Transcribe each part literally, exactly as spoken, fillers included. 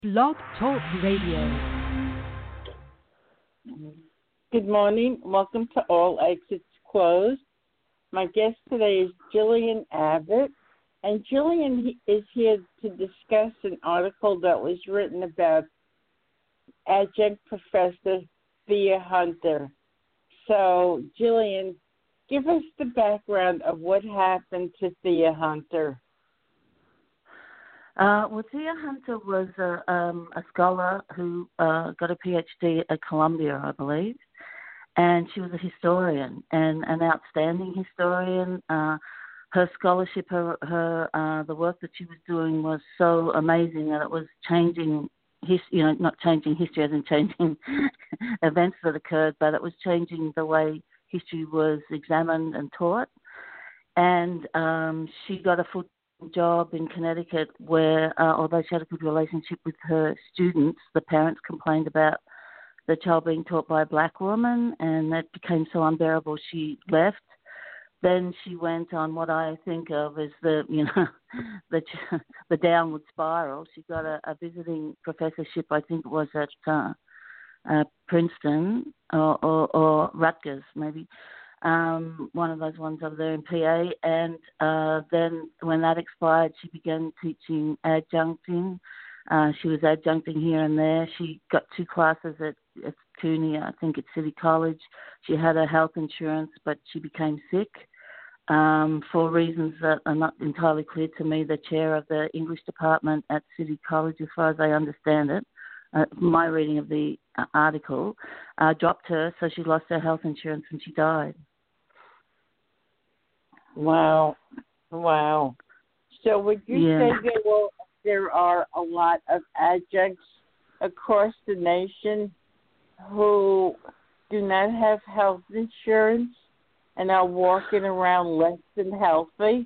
Blog Talk Radio. Good morning. Welcome to All Exits Closed. My guest today is Jillian Abbott, and Jillian is here to discuss an article that was written about adjunct professor Thea Hunter. So, Jillian, give us the background of what happened to Thea Hunter. Uh, well, Thea Hunter was a, um, a scholar who uh, got a PhD at Columbia, I believe, and she was a historian and an outstanding historian. Uh, her scholarship, her, her uh, the work that she was doing was so amazing that it was changing, his, you know, not changing history as in changing events that occurred, but it was changing the way history was examined and taught. And um, she got a full job in Connecticut where, uh, although she had a good relationship with her students, the parents complained about the child being taught by a black woman, and that became so unbearable she left. Then she went on what I think of as the, you know, the the downward spiral. She got a, a visiting professorship, I think it was at uh, uh, Princeton or, or, or Rutgers, maybe. Um, one of those ones over there in P A, and uh, then when that expired, she began teaching adjuncting. Uh, she was adjuncting here and there. She got two classes at, at CUNY, I think at City College. She had her health insurance, but she became sick um, for reasons that are not entirely clear to me. The chair of the English department at City College, as far as I understand it, uh, my reading of the uh, article, uh, dropped her, so she lost her health insurance and she died. Wow. Wow. So would you yeah. say there, will, there are a lot of adjuncts across the nation who do not have health insurance and are walking around less than healthy?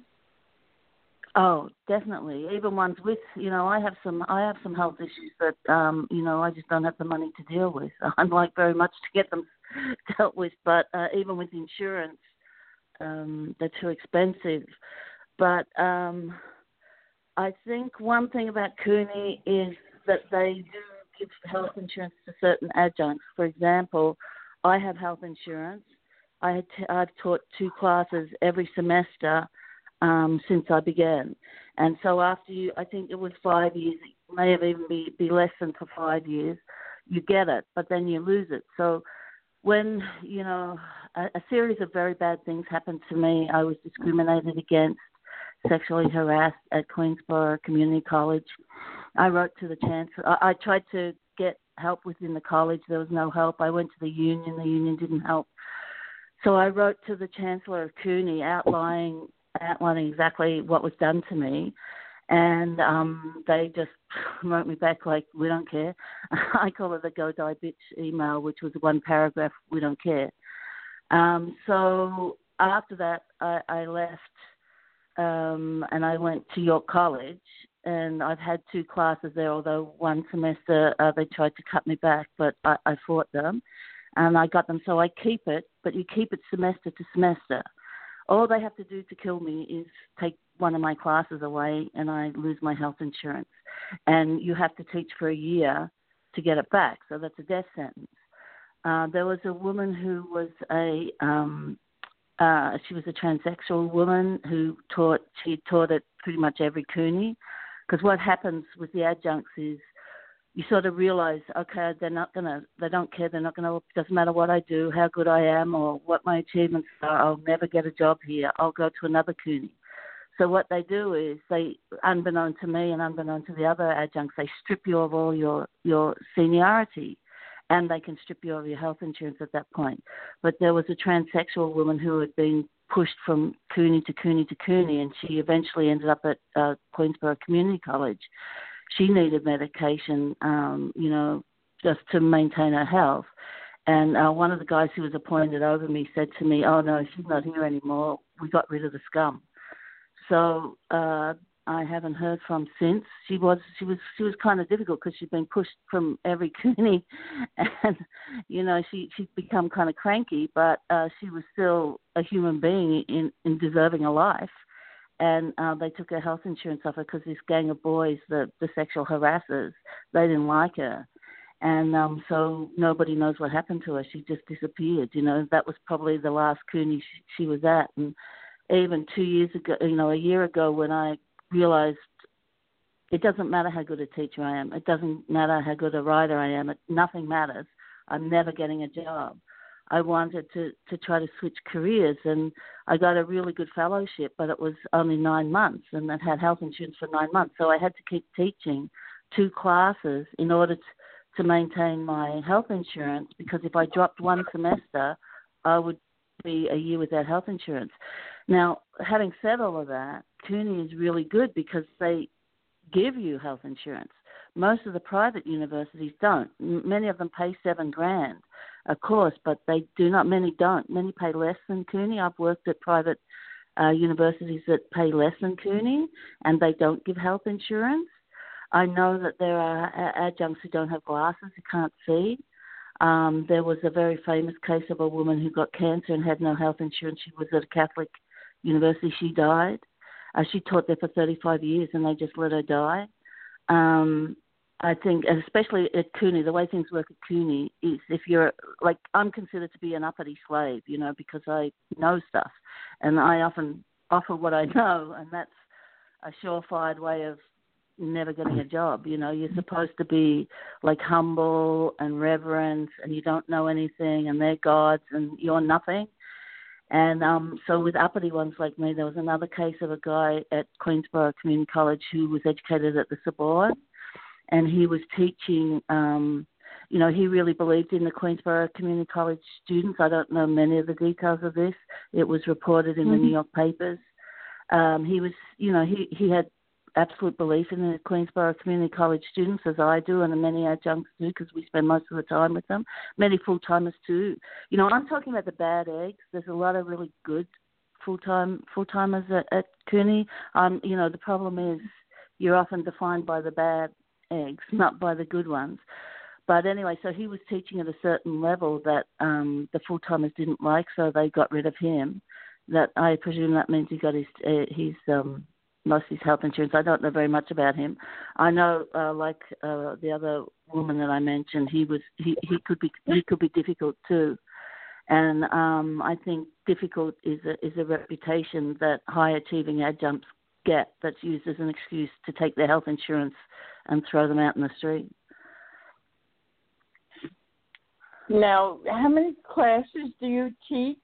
Oh, definitely. Even ones with, you know, I have some, I have some health issues that, um, you know, I just don't have the money to deal with. I'd like very much to get them dealt with, but uh, even with insurance, um, they're too expensive. But um, I think one thing about CUNY is that they do give health insurance to certain adjuncts. For example, I have health insurance. I had t- I've taught two classes every semester um, since I began. And so after you, I think it was five years, it may have even be, be less than for five years, you get it, but then you lose it. So when, you know, a, a series of very bad things happened to me, I was discriminated against, sexually harassed at Queensborough Community College. I wrote to the chancellor. I, I tried to get help within the college. There was no help. I went to the union. The union didn't help. So I wrote to the chancellor of CUNY outlining, outlining exactly what was done to me. And um, they just wrote me back like, we don't care. I call it the go die bitch email, which was one paragraph, we don't care. Um, so after that, I, I left um, and I went to York College. And I've had two classes there, although one semester uh, they tried to cut me back, but I, I fought them. And I got them, so I keep it, but you keep it semester to semester. All they have to do to kill me is take one of my classes away and I lose my health insurance. And you have to teach for a year to get it back, so that's a death sentence. Uh, there was a woman who was a, um, uh, she was a transsexual woman who taught, she taught at pretty much every CUNY, because what happens with the adjuncts is you sort of realize, okay, they're not going to, they don't care, they're not going to, it doesn't matter what I do, how good I am, or what my achievements are, I'll never get a job here, I'll go to another CUNY. So what they do is they, unbeknown to me and unbeknown to the other adjuncts, they strip you of all your, your seniority, and they can strip you of your health insurance at that point. But there was a transsexual woman who had been pushed from CUNY to CUNY to CUNY, and she eventually ended up at uh, Queensborough Community College. She needed medication, um, you know, just to maintain her health. And uh, one of the guys who was appointed over me said to me, oh, no, she's not here anymore. We got rid of the scum. So uh, I haven't heard from since. She was she was she was kind of difficult because she'd been pushed from every CUNY, and you know she she'd become kind of cranky, but uh, she was still a human being in, in deserving a life, and uh, they took her health insurance off her because this gang of boys, the, the sexual harassers, they didn't like her. And um, so nobody knows what happened to her. She just disappeared. You know, that was probably the last CUNY she, she was at. And even two years ago, you know, a year ago when I realized it doesn't matter how good a teacher I am. It doesn't matter how good a writer I am. It, nothing matters. I'm never getting a job. I wanted to, to try to switch careers, and I got a really good fellowship, but it was only nine months, and I had health insurance for nine months. So I had to keep teaching two classes in order to, to maintain my health insurance, because if I dropped one semester, I would be a year without health insurance. Now, having said all of that, CUNY is really good because they give you health insurance. Most of the private universities don't. Many of them pay seven grand a course, but they do not. Many don't. Many pay less than CUNY. I've worked at private uh, universities that pay less than CUNY, and they don't give health insurance. I know that there are adjuncts who don't have glasses, who can't see. Um, there was a very famous case of a woman who got cancer and had no health insurance. She was at a Catholic university. She died. Uh, she taught there for thirty-five years, and they just let her die. Um, I think, especially at CUNY, the way things work at CUNY is if you're, like, I'm considered to be an uppity slave, you know, because I know stuff. And I often offer what I know, and that's a surefire way of never getting a job. You know, you're supposed to be, like, humble and reverent, and you don't know anything, and they're gods, and you're nothing. And um, so with uppity ones like me, there was another case of a guy at Queensborough Community College who was educated at the Sorbonne, and he was teaching, um, you know, he really believed in the Queensborough Community College students. I don't know many of the details of this. It was reported in mm-hmm. the New York papers. Um, he was, you know, he, he had absolute belief in the Queensborough Community College students, as I do, and many adjuncts do, because we spend most of the time with them. Many full-timers too. You know, I'm talking about the bad eggs. There's a lot of really good full-time full-timers at, at CUNY. Um, you know, the problem is you're often defined by the bad eggs, not by the good ones. But anyway, so he was teaching at a certain level that um, the full-timers didn't like, so they got rid of him. That I presume that means he got his uh, his um, lost his health insurance. I don't know very much about him. I know, uh, like uh, the other woman that I mentioned, he was he, he could be he could be difficult too, and um, I think difficult is a, is a reputation that high achieving adjuncts get that's used as an excuse to take their health insurance and throw them out in the street. Now, how many classes do you teach?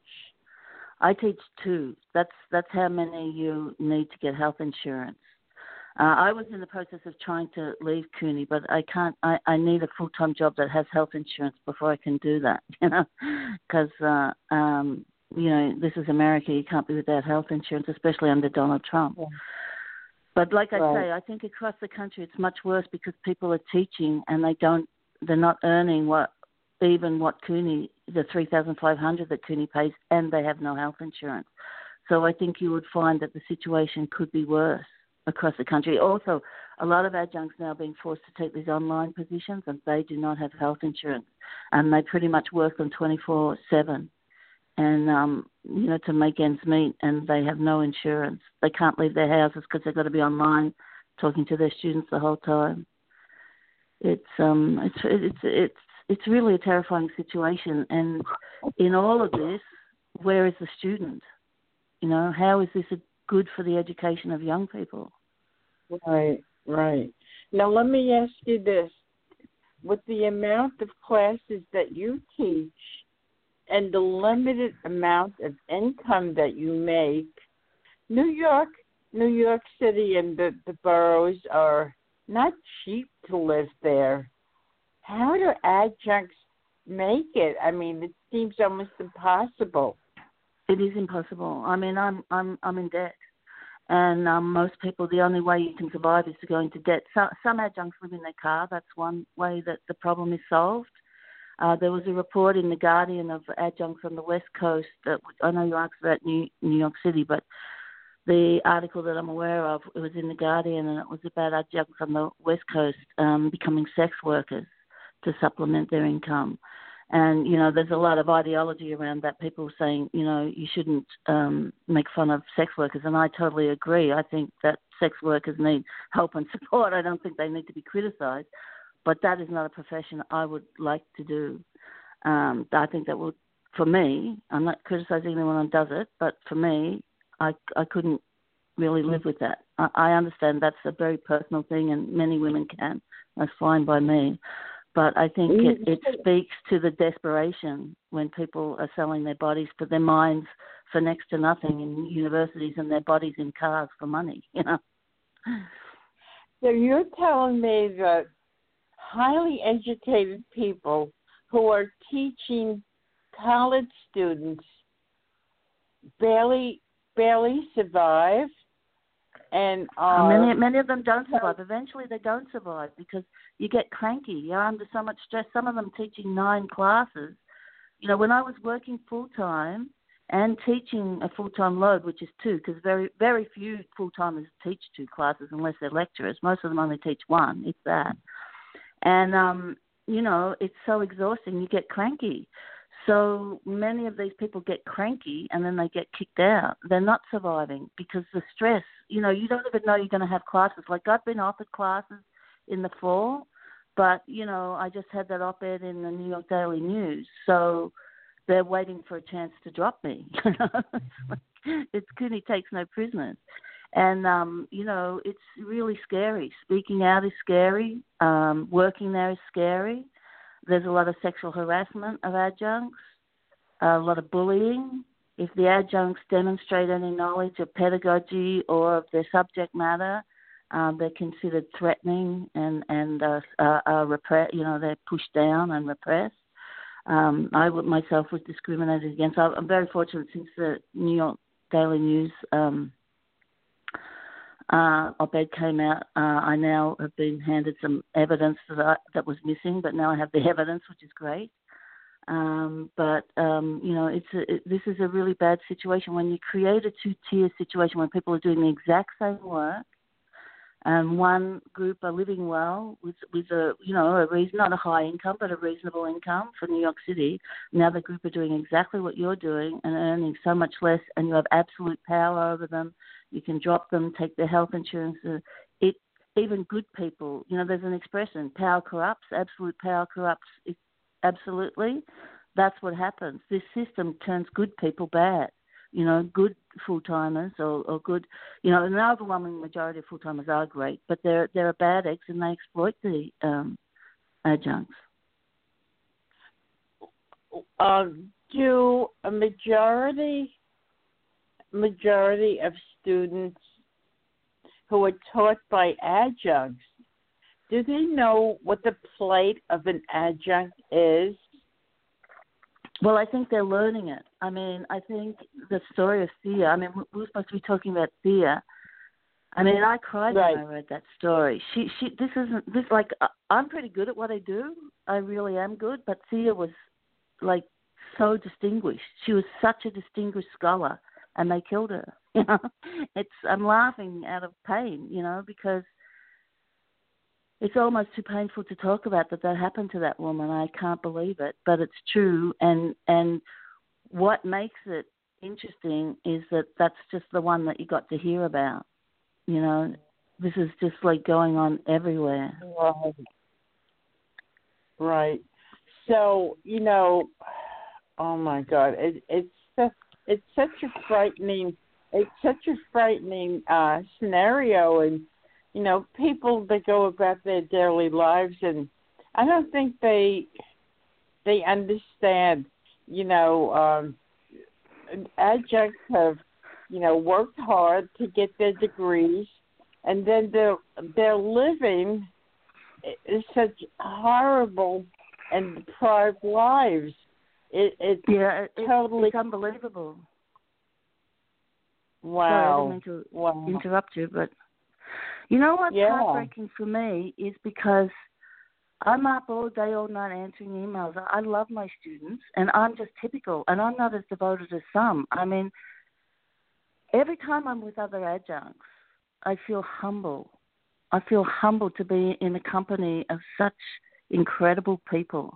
I teach two. That's that's how many you need to get health insurance. Uh, I was in the process of trying to leave CUNY, but I can't. I, I need a full-time job that has health insurance before I can do that. You know, because uh, um, you know this is America. You can't be without health insurance, especially under Donald Trump. Yeah. But like I right. say, I think across the country it's much worse because people are teaching and they don't. They're not earning what. even what CUNY, the three thousand five hundred dollars that CUNY pays, and they have no health insurance. So I think you would find that the situation could be worse across the country. Also, a lot of adjuncts now are being forced to take these online positions, and they do not have health insurance. And they pretty much work them twenty-four seven and, um, you know, to make ends meet, and they have no insurance. They can't leave their houses because they've got to be online talking to their students the whole time. It's, um, it's, it's, it's, It's really a terrifying situation, and in all of this, where is the student? You know, how is this good for the education of young people? Right, right. Now, let me ask you this. With the amount of classes that you teach and the limited amount of income that you make, New York, New York City and the, the boroughs are not cheap to live there. How do adjuncts make it? I mean, it seems almost impossible. It is impossible. I mean, I'm I'm I'm in debt, and um, most people, the only way you can survive is to go into debt. So, some adjuncts live in their car. That's one way that the problem is solved. Uh, there was a report in the Guardian of adjuncts on the West Coast. That I know you asked about New New York City, but the article that I'm aware of, it was in the Guardian, and it was about adjuncts on the West Coast um, becoming sex workers to supplement their income. And, you know, there's a lot of ideology around that. People saying, you know, you shouldn't um, make fun of sex workers. And I totally agree. I think that sex workers need help and support. I don't think they need to be criticised. But that is not a profession I would like to do. Um, I think that would, for me, I'm not criticising anyone who does it, but for me, I, I couldn't really live with that. I, I understand that's a very personal thing, and many women can. That's fine by me. But I think it, it speaks to the desperation when people are selling their bodies for their minds for next to nothing in universities and their bodies in cars for money, you know. So you're telling me that highly educated people who are teaching college students barely barely survive, and uh, many many of them don't survive. Eventually, they don't survive because you get cranky. You're under so much stress. Some of them teaching nine classes. You know, when I was working full time and teaching a full time load, which is two, because very very few full timers teach two classes unless they're lecturers. Most of them only teach one, if that. And um, you know, it's so exhausting. You get cranky. So many of these people get cranky and then they get kicked out. They're not surviving because the stress, you know, you don't even know you're going to have classes. Like I've been offered classes in the fall, but, you know, I just had that op-ed in the New York Daily News. So they're waiting for a chance to drop me. It's Cooney takes no prisoners. And, um, you know, it's really scary. Speaking out is scary. Um, working there is scary. There's a lot of sexual harassment of adjuncts, a lot of bullying. If the adjuncts demonstrate any knowledge of pedagogy or of their subject matter, um, they're considered threatening and and uh, uh, uh, repre- You know, they're pushed down and repressed. Um, I myself was discriminated against. I'm very fortunate since the New York Daily News um, Uh, op-ed came out. Uh, I now have been handed some evidence that I, that was missing, but now I have the evidence, which is great. Um, but um, you know, it's a, it, this is a really bad situation when you create a two-tier situation where people are doing the exact same work, and one group are living well with with a you know a reason, not a high income, but a reasonable income for New York City. And the other group are doing exactly what you're doing and earning so much less, and you have absolute power over them. You can drop them, take their health insurance. Uh, it even good people, you know, there's an expression: power corrupts. Absolute power corrupts. It, absolutely, that's what happens. This system turns good people bad. You know, good full timers or, or good, you know, an overwhelming majority of full timers are great, but they're they're a bad eggs and they exploit the um, adjuncts. Uh, do a majority majority of students who are taught by adjuncts, do they know what the plight of an adjunct is? Well, I think they're learning it. I mean, I think the story of Thea, I mean, we were supposed to be talking about Thea. I mean, I cried right. when I read that story. She, she, this isn't, this, like, I'm pretty good at what I do. I really am good, but Thea was, like, so distinguished. She was such a distinguished scholar. And they killed her. You know, it's I'm laughing out of pain, you know, because it's almost too painful to talk about that that happened to that woman. I can't believe it, but it's true. And and what makes it interesting is that that's just the one that you got to hear about. You know, this is just like going on everywhere. Right. Right. So you know, oh my God, it, it's just. It's such a frightening, it's such a frightening uh, scenario, and you know, people that go about their daily lives, and I don't think they they understand. You know, um, adjuncts have, you know, worked hard to get their degrees, and then their their living is such horrible and deprived lives. It, it's yeah, it, totally it's unbelievable. Wow. Sorry, I didn't mean to wow. interrupt you, but you know what's yeah. heartbreaking for me is because I'm up all day, all night answering emails. I love my students, and I'm just typical, and I'm not as devoted as some. I mean, every time I'm with other adjuncts, I feel humble. I feel humbled to be in the company of such incredible people.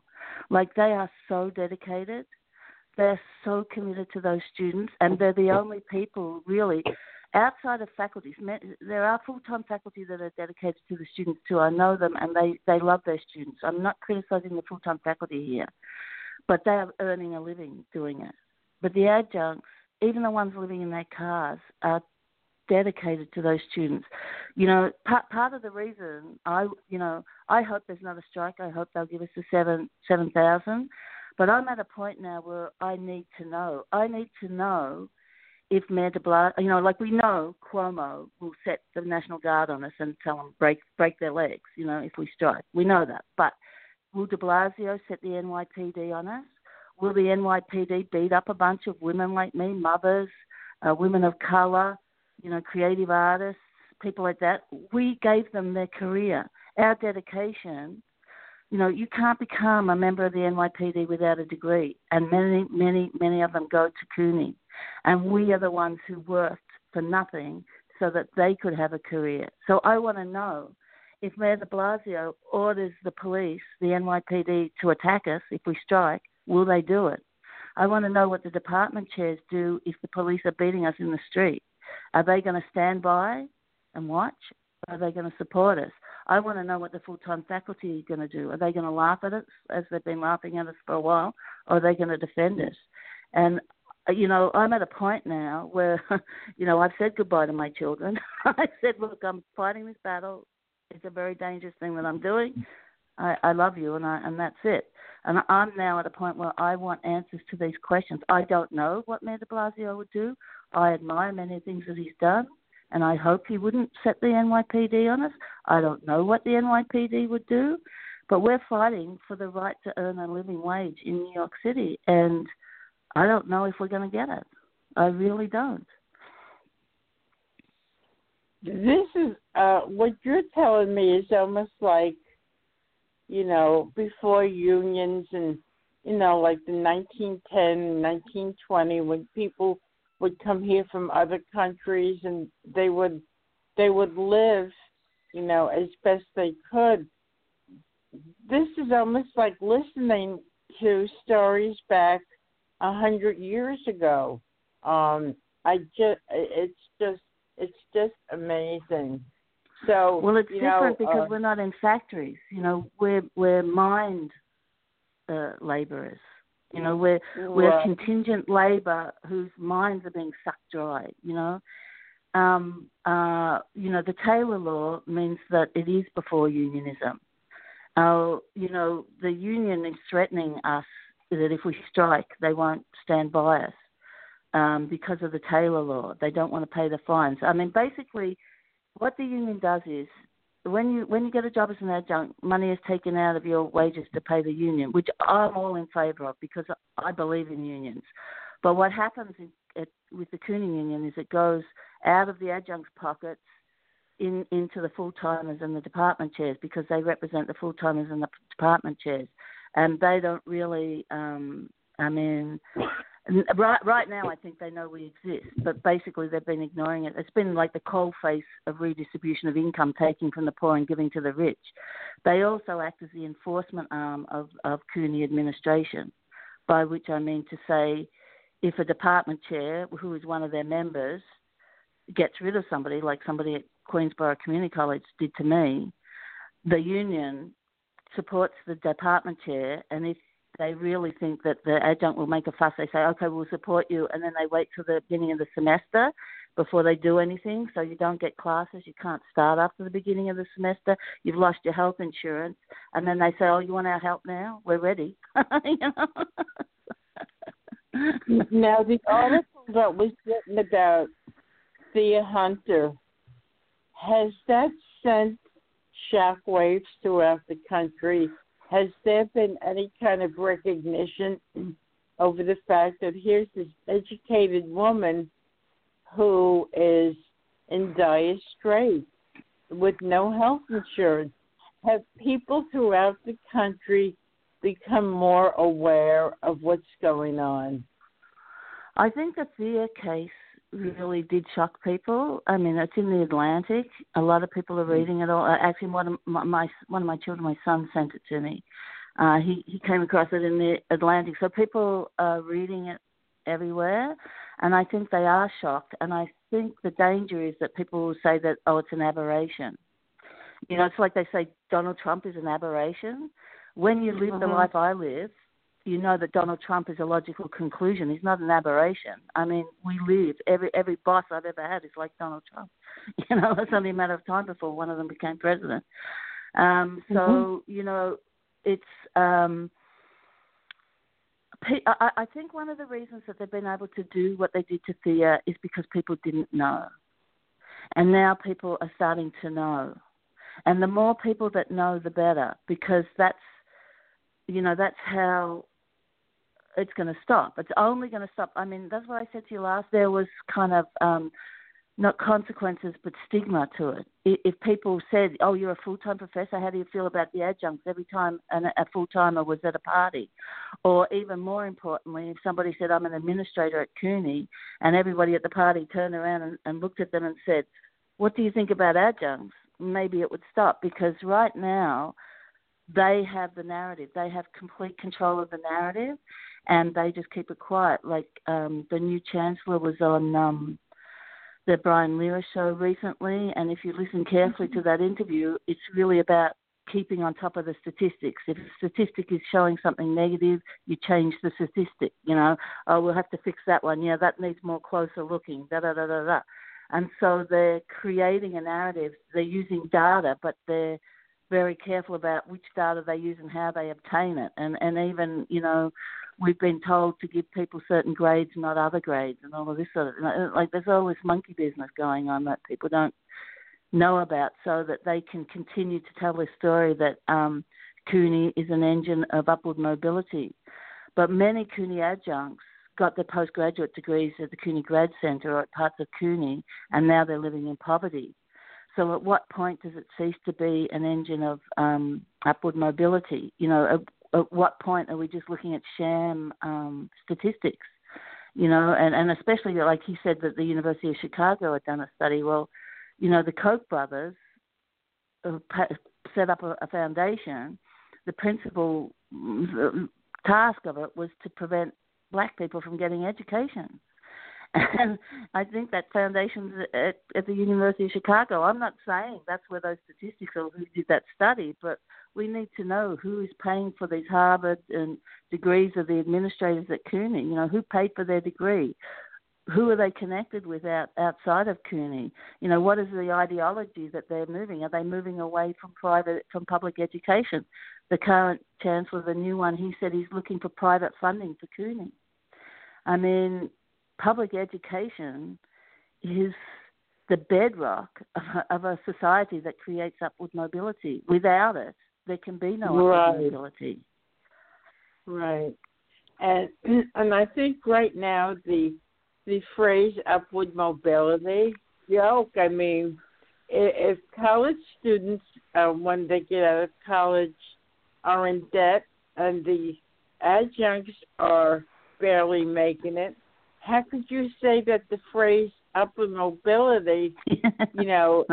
Like, they are so dedicated. They're so committed to those students, and they're the only people, really, outside of faculties. There are full-time faculty that are dedicated to the students too. I know them, and they, they love their students. I'm not criticizing the full-time faculty here, but they are earning a living doing it. But the adjuncts, even the ones living in their cars, are dedicated to those students. You know, part part of the reason I, you know, I hope there's another strike. I hope they'll give us the seven seven thousand. But I'm at a point now where I need to know. I need to know if Mayor de Blasio, you know, like we know Cuomo will set the National Guard on us and tell them break break their legs, you know, if we strike. We know that. But will de Blasio set the N Y P D on us? Will the N Y P D beat up a bunch of women like me, mothers, uh, women of colour, you know, creative artists, people like that? We gave them their career. Our dedication, you know, you can't become a member of the N Y P D without a degree, and many, many, many of them go to CUNY. And we are the ones who worked for nothing so that they could have a career. So I want to know if Mayor de Blasio orders the police, the N Y P D, to attack us if we strike, will they do it? I want to know what the department chairs do if the police are beating us in the street. Are they going to stand by and watch? Or are they going to support us? I want to know what the full-time faculty are going to do. Are they going to laugh at us, as they've been laughing at us for a while, or are they going to defend us? And, you know, I'm at a point now where, you know, I've said goodbye to my children. I said, look, I'm fighting this battle. It's a very dangerous thing that I'm doing. I, I love you, and I, and that's it. And I'm now at a point where I want answers to these questions. I don't know what Mayor de Blasio would do. I admire many things that he's done, and I hope he wouldn't set the N Y P D on us. I don't know what the N Y P D would do, but we're fighting for the right to earn a living wage in New York City, and I don't know if we're going to get it. I really don't. This is, uh, what you're telling me is almost like, you know, before unions and, you know, like the nineteen ten, nineteen twenty, when people would come here from other countries and they would they would live, you know, as best they could. This is almost like listening to stories back a hundred years ago. Um, I just, it's just, it's just amazing. So, well, it's you different know, because uh, we're not in factories. You know, we're we're mind uh, labourers. You know, we're we're right. contingent labour whose minds are being sucked dry. You know, um, uh, you know, the Taylor Law means that it is before unionism. Uh, you know, the union is threatening us that if we strike, they won't stand by us um, because of the Taylor Law. They don't want to pay the fines. I mean, basically, what the union does is when you when you get a job as an adjunct, money is taken out of your wages to pay the union, which I'm all in favour of because I believe in unions. But what happens in, it, with the CUNY union is it goes out of the adjuncts' pockets in, into the full-timers and the department chairs because they represent the full-timers and the department chairs. And they don't really, um, I mean, right, right now I think they know we exist, but basically they've been ignoring it. It's been like the coal face of redistribution of income, taking from the poor and giving to the rich. They also act as the enforcement arm of, of CUNY administration, by which I mean to say if a department chair, who is one of their members, gets rid of somebody, like somebody at Queensborough Community College did to me, the union supports the department chair, and if they really think that the adjunct will make a fuss, they say, okay, we'll support you, and then they wait till the beginning of the semester before they do anything, so you don't get classes, you can't start after the beginning of the semester, you've lost your health insurance, and then they say, oh, you want our help now? We're ready. You know? Now, the article that was written about Thea Hunter, has that sent shockwaves throughout the country? Has there been any kind of recognition over the fact that here's this educated woman who is in dire straits with no health insurance? Have people throughout the country become more aware of what's going on? I think the Thea case really did shock people. I mean, it's in the Atlantic. A lot of people are reading it all. Actually, one of my, my one of my children, my son, sent it to me. Uh, he, he came across it in the Atlantic. So people are reading it everywhere, and I think they are shocked. And I think the danger is that people will say that, oh, it's an aberration. You know, it's like they say Donald Trump is an aberration. When you live mm-hmm. the life I live, you know that Donald Trump is a logical conclusion. He's not an aberration. I mean, we live, every every boss I've ever had is like Donald Trump. You know, it's only a matter of time before one of them became president. Um, so, mm-hmm. you know, it's, um, I, I think one of the reasons that they've been able to do what they did to Thea is because people didn't know. And now people are starting to know. And the more people that know, the better, because that's, you know, that's how it's going to stop. It's only going to stop. I mean, that's what I said to you last. There was kind of um, not consequences, but stigma to it. If people said, oh, you're a full-time professor, how do you feel about the adjuncts every time a full-timer was at a party? Or even more importantly, if somebody said, I'm an administrator at CUNY, and everybody at the party turned around and, and looked at them and said, what do you think about adjuncts? Maybe it would stop, because right now they have the narrative. They have complete control of the narrative, and they just keep it quiet. Like um, the new chancellor was on um, the Brian Lehrer show recently, and if you listen carefully to that interview, it's really about keeping on top of the statistics. If a statistic is showing something negative, you change the statistic. You know, oh, we'll have to fix that one. Yeah, that needs more closer looking. Da da da da da. And so they're creating a narrative. They're using data, but they're very careful about which data they use and how they obtain it. And and even, you know, we've been told to give people certain grades, not other grades, and all of this sort of, like, there's all this monkey business going on that people don't know about, so that they can continue to tell their story that um, CUNY is an engine of upward mobility. But many CUNY adjuncts got their postgraduate degrees at the CUNY Grad Centre or at parts of CUNY, and now they're living in poverty. So at what point does it cease to be an engine of um, upward mobility? You know, at, at what point are we just looking at sham um, statistics? You know, and, and especially, like he said, that the University of Chicago had done a study. Well, you know, the Koch brothers set up a, a foundation. The principal task of it was to prevent black people from getting education. And I think that foundation's at, at the University of Chicago. I'm not saying that's where those statistics are, who did that study, but we need to know who is paying for these Harvard and degrees of the administrators at CUNY. You know, who paid for their degree? Who are they connected with out, outside of CUNY? You know, what is the ideology that they're moving? Are they moving away from private, from public education? The current chancellor, the new one, he said he's looking for private funding for CUNY. I mean, public education is the bedrock of a, of a society that creates upward mobility. Without it, there can be no right. upward mobility. Right. And and I think right now the the phrase upward mobility, joke. I mean, if college students, uh, when they get out of college, are in debt and the adjuncts are barely making it, how could you say that the phrase upward mobility, you know,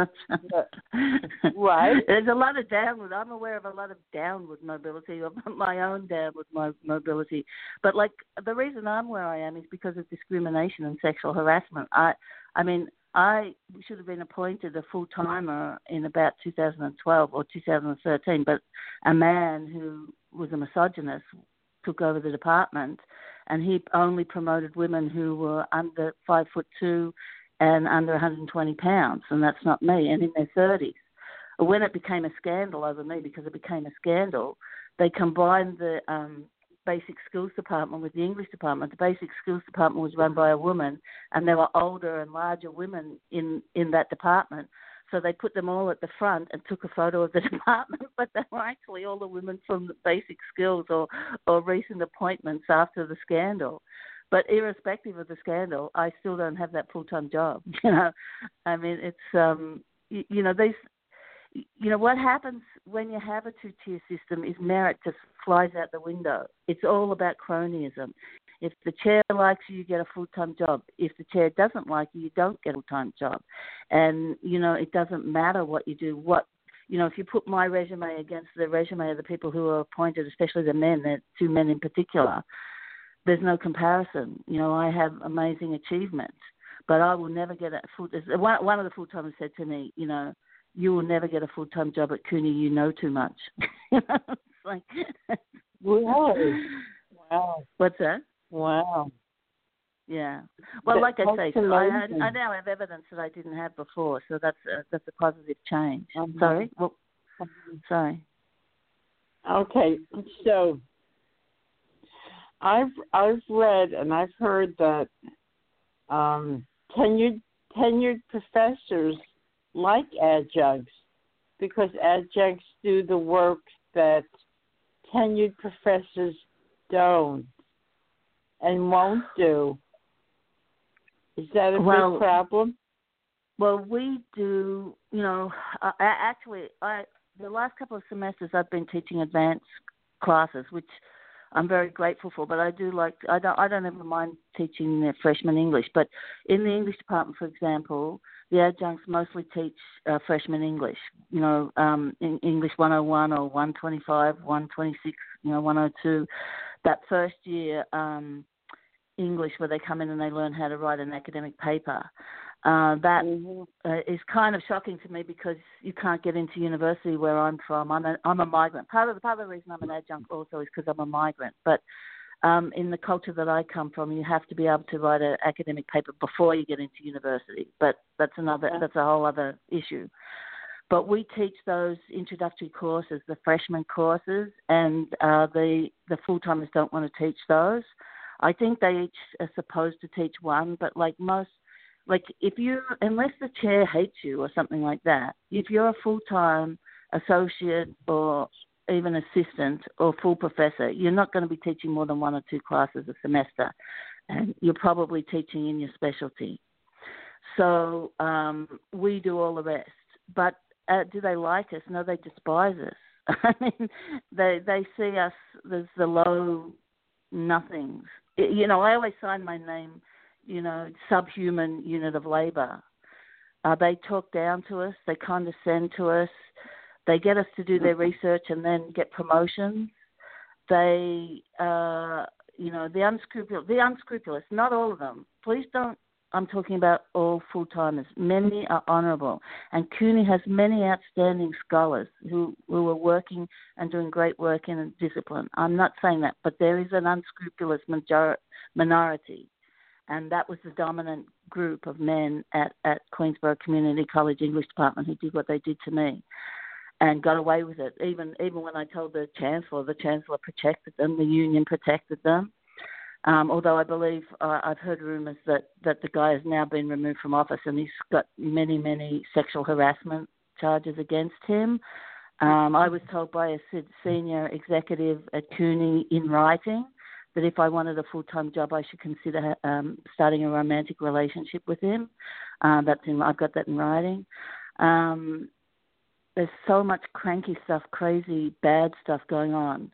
right? There's a lot of downward. I'm aware of a lot of downward mobility, of my own downward mo- mobility. But, like, the reason I'm where I am is because of discrimination and sexual harassment. I, I mean, I should have been appointed a full-timer in about two thousand twelve or two thousand thirteen, but a man who was a misogynist took over the department, and he only promoted women who were under five foot two and under one hundred twenty pounds, and that's not me, and in their thirties. When it became a scandal over me, because it became a scandal, they combined the um, basic skills department with the English department. The basic skills department was run by a woman, and there were older and larger women in, in that department. So they put them all at the front and took a photo of the department, but they were actually all the women from the basic skills or, or recent appointments after the scandal. But irrespective of the scandal, I still don't have that full-time job. You know, I mean, it's, um, you, you know, these, you know, what happens when you have a two-tier system is merit just flies out the window. It's all about cronyism. If the chair likes you, you get a full-time job. If the chair doesn't like you, you don't get a full-time job. And, you know, it doesn't matter what you do. What you know, if you put my resume against the resume of the people who are appointed, especially the men, the two men in particular, there's no comparison. You know, I have amazing achievements, but I will never get a full. One, one of the full timers said to me, you know, you will never get a full time job at CUNY. You know too much. It's like, really? Wow. What's that? Wow. Yeah. Well, That, like I say, so I, amazing. I now have evidence that I didn't have before, so that's a, that's a positive change. Uh-huh. Sorry. Well, sorry. Okay, so I've I've read and I've heard that um, tenured tenured professors like adjuncts because adjuncts do the work that tenured professors don't and won't do. Is that a well, big problem? Well, we do. You know, uh, actually, I the last couple of semesters I've been teaching advanced classes, which I'm very grateful for. But I do like I don't I don't ever mind teaching the freshman English. But in the English department, for example, the adjuncts mostly teach uh, freshman English. You know, um, in English one oh one or one twenty-five, one twenty-six, you know, one oh two. That first year um, English where they come in and they learn how to write an academic paper. Uh, that Mm-hmm. uh, is kind of shocking to me because you can't get into university where I'm from. I'm a, I'm a migrant. Part of the part of the reason I'm an adjunct also is because I'm a migrant. But um, in the culture that I come from, you have to be able to write an academic paper before you get into university. But that's another Yeah. that's a whole other issue. But we teach those introductory courses, the freshman courses, and uh, the the full timers don't want to teach those. I think they each are supposed to teach one, but like most. Like if you, unless the chair hates you or something like that, if you're a full-time associate or even assistant or full professor, you're not going to be teaching more than one or two classes a semester, and you're probably teaching in your specialty. So um, we do all the rest. But uh, do they like us? No, they despise us. I mean, they they see us as the low nothings. You know, I always sign my name, you know, subhuman unit of labor. Uh, they talk down to us. They condescend to us. They get us to do their research and then get promotions. They, uh, you know, the unscrupulous, the unscrupulous, not all of them. Please don't, I'm talking about all full-timers. Many are honourable. And CUNY has many outstanding scholars who, who are working and doing great work in a discipline. I'm not saying that, but there is an unscrupulous major- minority. And that was the dominant group of men at, at Queensborough Community College English Department who did what they did to me and got away with it. Even even when I told the Chancellor, the Chancellor protected them, the union protected them. Um, although I believe uh, I've heard rumours that, that the guy has now been removed from office and he's got many, many sexual harassment charges against him. Um, I was told by a senior executive at CUNY in writing that if I wanted a full-time job, I should consider um, starting a romantic relationship with him. Uh, that's in, I've got that in writing. Um, there's so much cranky stuff, crazy, bad stuff going on.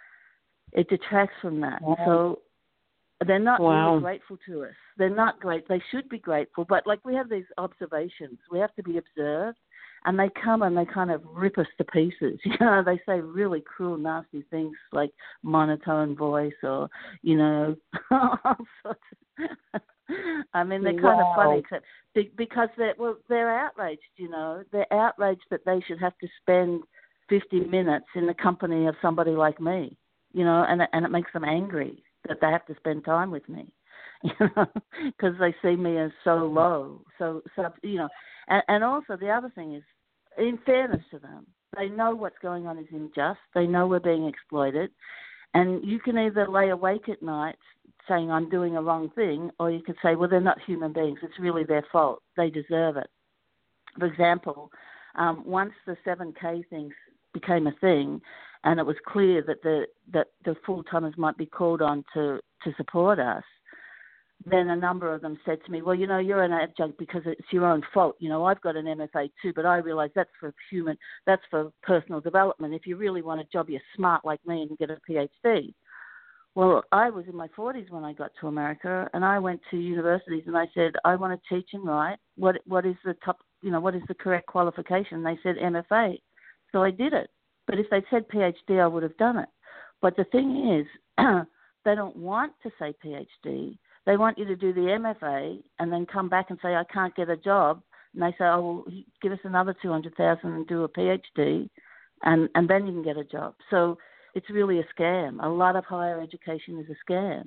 It detracts from that. Wow. So they're not Wow. really grateful to us. They're not great. They should be grateful, but like we have these observations. We have to be observed. And they come and they kind of rip us to pieces. You know, they say really cruel, nasty things like monotone voice or, you know, all sorts of, I mean, they're kind Wow. of funny except because they're, well, they're outraged, you know. They're outraged that they should have to spend fifty minutes in the company of somebody like me, you know, and, and it makes them angry that they have to spend time with me, you know, because they see me as so low, so, so you know. And, and also the other thing is, in fairness to them, they know what's going on is unjust. They know we're being exploited. And you can either lay awake at night saying I'm doing a wrong thing, or you could say, well, they're not human beings. It's really their fault. They deserve it. For example, um, once the seven K thing became a thing and it was clear that the, that the full-timers might be called on to, to support us, then a number of them said to me, well, you know, you're an adjunct because it's your own fault. You know, I've got an M F A too, but I realise that's for human, that's for personal development. If you really want a job, you're smart like me and get a PhD. Well, I was in my forties when I got to America, and I went to universities and I said, I want to teach and write. What what is the top, you know, what is the correct qualification? They said M F A. So I did it. But if they'd said PhD, I would have done it. But the thing is, they don't want to say PhD. They want you to do the M F A and then come back and say, I can't get a job. And they say, oh, well, give us another two hundred thousand dollars and do a PhD, and, and then you can get a job. So it's really a scam. A lot of higher education is a scam.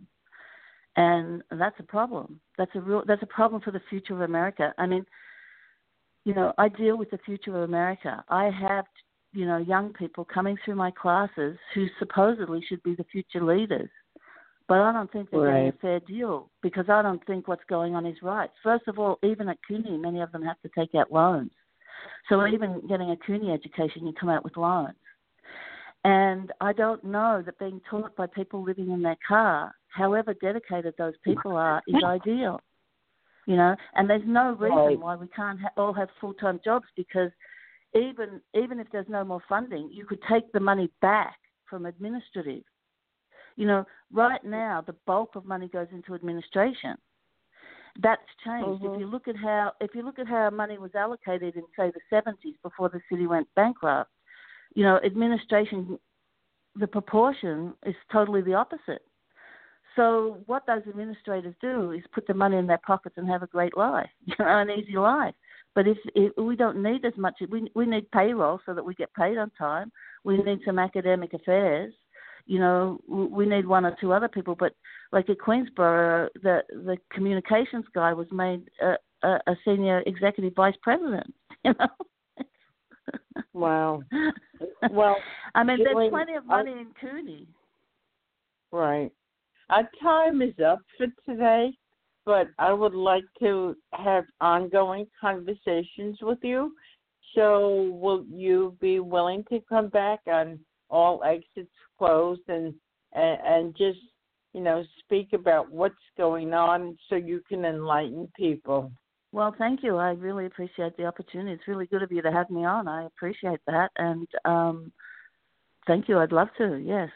And that's a problem. That's a real, that's a problem for the future of America. I mean, you know, I deal with the future of America. I have, you know, young people coming through my classes who supposedly should be the future leaders. But I don't think they're right. getting a fair deal because I don't think what's going on is right. First of all, even at CUNY, many of them have to take out loans. So even getting a CUNY education, you come out with loans. And I don't know that being taught by people living in their car, however dedicated those people are, is ideal. You know, and there's no reason right. why we can't ha- all have full-time jobs because even even if there's no more funding, you could take the money back from administrative. You know, right now the bulk of money goes into administration. That's changed. Mm-hmm. If you look at how if you look at how money was allocated in say the seventies before the city went bankrupt, you know, administration, the proportion is totally the opposite. So what those administrators do is put the money in their pockets and have a great life, you know, an easy life. But if, if we don't need as much, we we need payroll so that we get paid on time. We need some academic affairs. You know, we need one or two other people. But like at Queensborough, the the communications guy was made a, a, a senior executive vice president. You know. Wow. Well, I mean, Julie, there's plenty of money I, in CUNY. Right. Our time is up for today, but I would like to have ongoing conversations with you. So will you be willing to come back on All Exits Closed and, and, and just, you know, speak about what's going on so you can enlighten people? Well, thank you. I really appreciate the opportunity. It's really good of you to have me on. I appreciate that. And um, thank you. I'd love to, yes.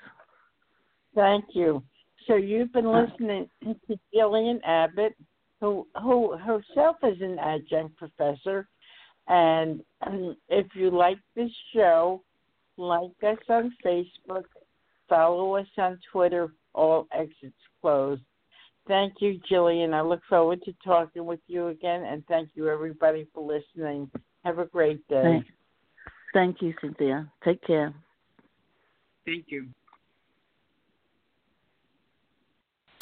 Thank you. So you've been listening to Jillian Abbott, who who herself is an adjunct professor. And um, if you like this show, like us on Facebook, follow us on Twitter, All Exits Closed. Thank you, Jillian. I look forward to talking with you again, and thank you, everybody, for listening. Have a great day. Thank, thank you, Cynthia. Take care. Thank you.